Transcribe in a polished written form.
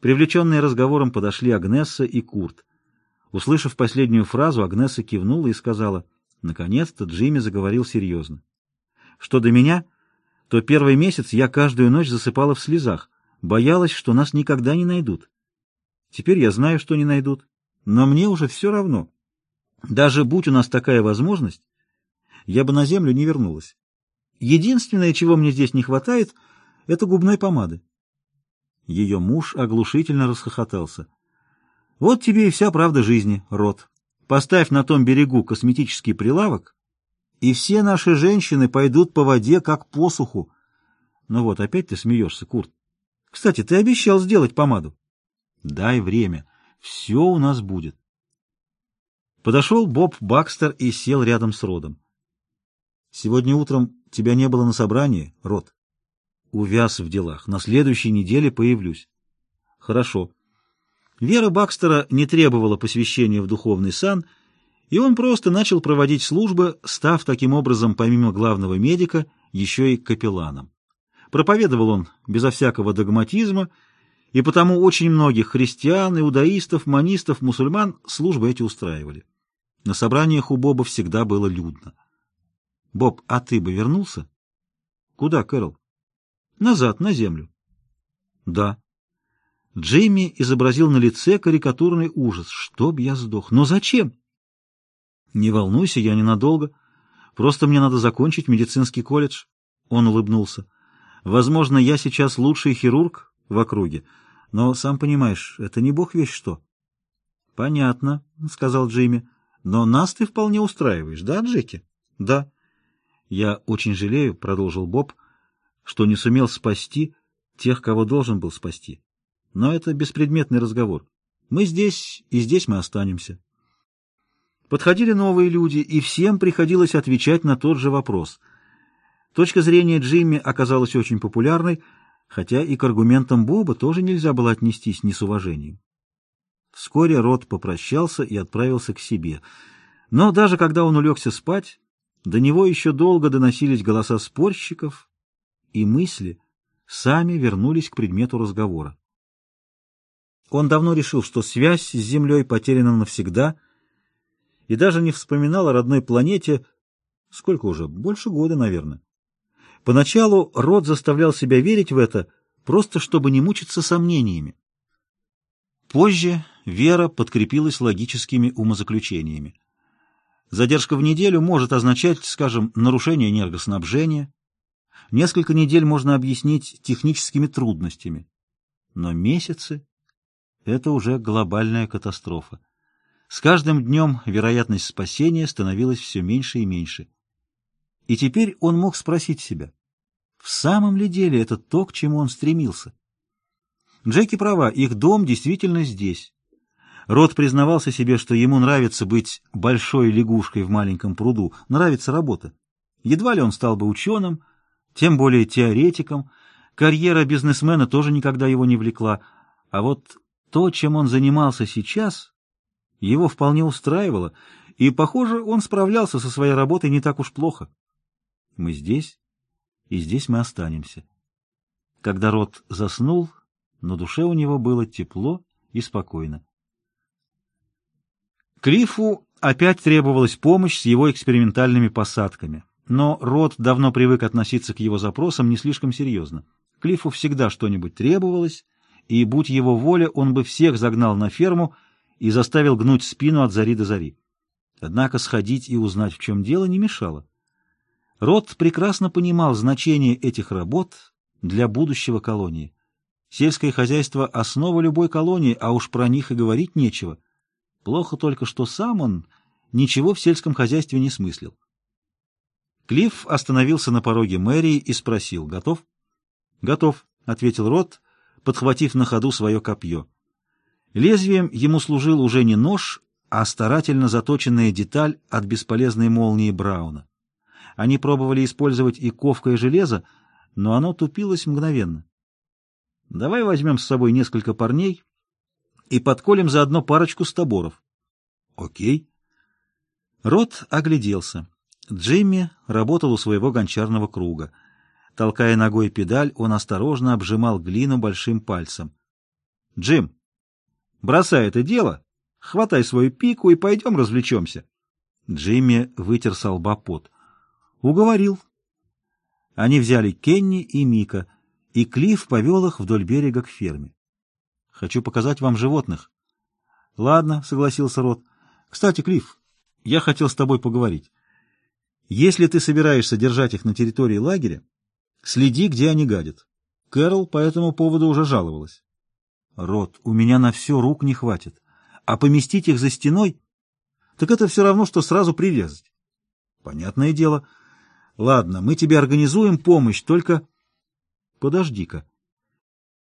Привлеченные разговором подошли Агнесса и Курт. Услышав последнюю фразу, Агнесса кивнула и сказала: «Наконец-то Джимми заговорил серьезно. Что до меня, то первый месяц я каждую ночь засыпала в слезах, боялась, что нас никогда не найдут. Теперь я знаю, что не найдут, но мне уже все равно. Даже будь у нас такая возможность, я бы на землю не вернулась. Единственное, чего мне здесь не хватает, — это губной помады». Ее муж оглушительно расхохотался. «Вот тебе и вся правда жизни, Рот. Поставь на том берегу косметический прилавок, и все наши женщины пойдут по воде, как по суху. Ну вот, опять ты смеешься, Курт. Кстати, ты обещал сделать помаду». «Дай время. Все у нас будет». Подошел Боб Бакстер и сел рядом с Родом. «Сегодня утром тебя не было на собрании, Род?» «Увяз в делах. На следующей неделе появлюсь». «Хорошо». Вера Бакстера не требовала посвящения в духовный сан, и он просто начал проводить службы, став таким образом, помимо главного медика, еще и капелланом. Проповедовал он безо всякого догматизма, и потому очень многих христиан, иудаистов, монистов, мусульман службы эти устраивали. На собраниях у Боба всегда было людно. «Боб, а ты бы вернулся?» «Куда, Кэрол?» «Назад, на землю». «Да». Джимми изобразил на лице карикатурный ужас. «Чтоб я сдох! Но зачем?» «Не волнуйся, я ненадолго. Просто мне надо закончить медицинский колледж». Он улыбнулся. «Возможно, я сейчас лучший хирург в округе, но, сам понимаешь, это не бог весть что». «Понятно», — сказал Джимми. «Но нас ты вполне устраиваешь, да, Джеки?» «Да». «Я очень жалею», — продолжил Боб, — «что не сумел спасти тех, кого должен был спасти. Но это беспредметный разговор. Мы здесь, и здесь мы останемся». Подходили новые люди, и всем приходилось отвечать на тот же вопрос. Точка зрения Джимми оказалась очень популярной, хотя и к аргументам Боба тоже нельзя было отнестись не с уважением. Вскоре Род попрощался и отправился к себе. Но даже когда он улегся спать, до него еще долго доносились голоса спорщиков, и мысли сами вернулись к предмету разговора. Он давно решил, что связь с Землей потеряна навсегда, и даже не вспоминал о родной планете, сколько уже, больше года, наверное. Поначалу Род заставлял себя верить в это, просто чтобы не мучиться сомнениями. Позже вера подкрепилась логическими умозаключениями. Задержка в неделю может означать, скажем, нарушение энергоснабжения. Несколько недель можно объяснить техническими трудностями. Но месяцы — это уже глобальная катастрофа. С каждым днем вероятность спасения становилась все меньше и меньше. И теперь он мог спросить себя, в самом ли деле это то, к чему он стремился? Джеки права, их дом действительно здесь. Род признавался себе, что ему нравится быть большой лягушкой в маленьком пруду, нравится работа. Едва ли он стал бы ученым, тем более теоретиком. Карьера бизнесмена тоже никогда его не влекла. А вот то, чем он занимался сейчас, его вполне устраивало, и, похоже, он справлялся со своей работой не так уж плохо. Мы здесь, и здесь мы останемся. Когда Род заснул, на душе у него было тепло и спокойно. Клиффу опять требовалась помощь с его экспериментальными посадками, но Род давно привык относиться к его запросам не слишком серьезно. Клиффу всегда что-нибудь требовалось, и, будь его воля, он бы всех загнал на ферму и заставил гнуть спину от зари до зари. Однако сходить и узнать, в чем дело, не мешало. Род прекрасно понимал значение этих работ для будущего колонии. Сельское хозяйство — основа любой колонии, а уж про них и говорить нечего. Плохо только, что сам он ничего в сельском хозяйстве не смыслил. Клифф остановился на пороге мэрии и спросил: «Готов?» «Готов», — ответил Род, подхватив на ходу свое копье. Лезвием ему служил уже не нож, а старательно заточенная деталь от бесполезной молнии Брауна. Они пробовали использовать и ковкое железо, но оно тупилось мгновенно. «Давай возьмем с собой несколько парней и подколем заодно парочку стоборов». «Окей». Род огляделся. Джимми работал у своего гончарного круга. Толкая ногой педаль, он осторожно обжимал глину большим пальцем. Джим, бросай это дело, хватай свою пику и пойдем развлечемся. Джимми вытер со лба пот. Уговорил. Они взяли Кенни и Мика, и Клифф повел их вдоль берега к ферме. Хочу показать вам животных. Ладно, согласился Рот. Кстати, Клифф, я хотел с тобой поговорить. Если ты собираешься держать их на территории лагеря, следи, где они гадят. Кэрол по этому поводу уже жаловалась. Рот, у меня на все рук не хватит. А поместить их за стеной, так это все равно, что сразу прирезать. Понятное дело. Ладно, мы тебе организуем помощь, только... Подожди-ка.